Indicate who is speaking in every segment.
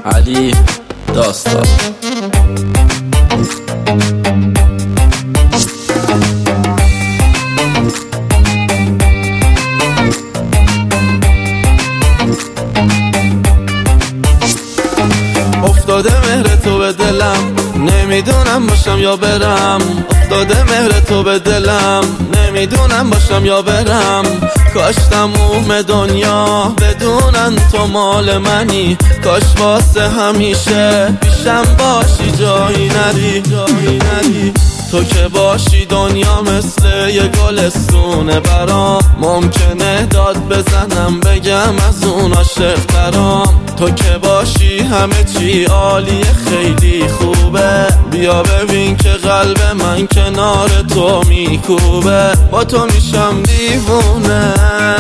Speaker 1: علی داستان. افتاده مهر تو به دلم، نمیدونم باشم یا برم. افتاده مهر تو به دلم، نمیدونم باشم یا برم. کاش تموم دنیا بدونن تو مال منی، کاش واسه همیشه پیشم باشی، جایی نری. تو که باشی دنیا مثل یه گلستونه برام. ممکنه داد بزنم بگم از اون عاشق‌ترام. تو که باشی همه چی عالیه، خیلی خوبه. بیا ببین که قلب من کنار تو میکوبه. با تو میشم دیوونه،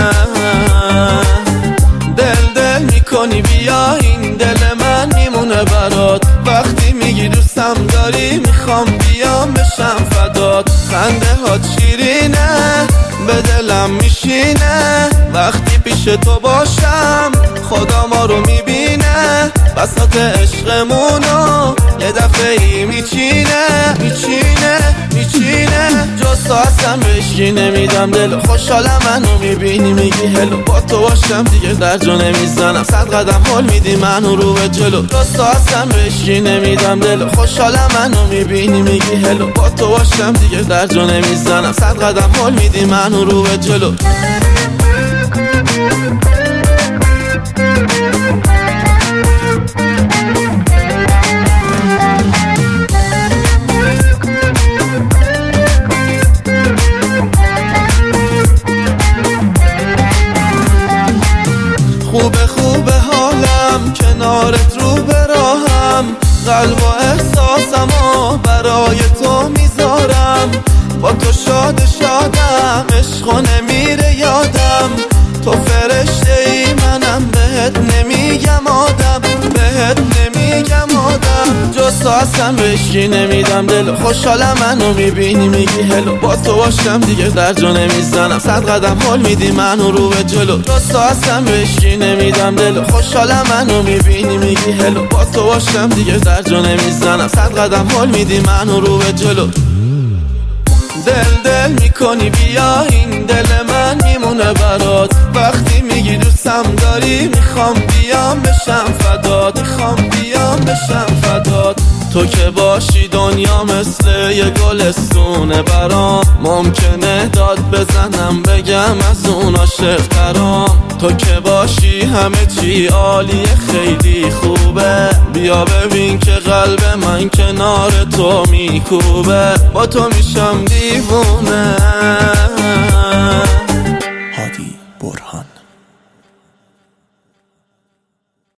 Speaker 1: دل میکنی. بیا این دل من میمونه برات. وقتی میگی دوستم داری میخوام بیام بشم فدات. خنده ها شیرینه به دلم میشینه. وقتی پیش تو باشم خدا ما رو میبینه. بساط عشقمونو یه دفعه ای میچینه. جز تو اصلا بهشی نمیدم دل. خوشحالم منو میبینی میگی هلو. با تو باشم دیگه در جا نمیزنم. 100 قدم هل میدی منو رو به جلو. جز تو اصلا بهشی نمیدم دل. خوشحالم منو میبینی میگی هلو. با تو باشم دیگه در جا نمیزنم. 100 قدم هل میدی منو رو به جلو. خوبه حالم کنارت رو به راهم. قلب و احساسمو برای تو میذارم. با تو شادم، عشقو نمیره یادم. تو فرشته ای منم، بهت نمیگم آدم. جز تو اصلا بهشی نمیدم دل. خوشحالم منو میبینی میگی هلو. با تو باشم دیگه در جا نمیزنم. 100 قدم هل میدی منو رو به جلو. جز تو اصلا بهشی نمیدم دل. خوشحالم منو میبینی میگی هلو. با تو باشم دیگه در جا نمیزنم. 100 قدم هل میدی منو رو به جلو. دل میکنی. بیا این دل من میمونه برات. وقتی میگی دوستم داری میخوام بیام بشم فدات. تو که باشی دنیا مثل یه گلستونه برام. ممکنه داد بزنم بگم از اون عاشق‌ترام. تو که باشی همه چی عالیه، خیلی خوبه. بیا ببین که قلب من کنار تو میکوبه. با تو میشم دیوونه.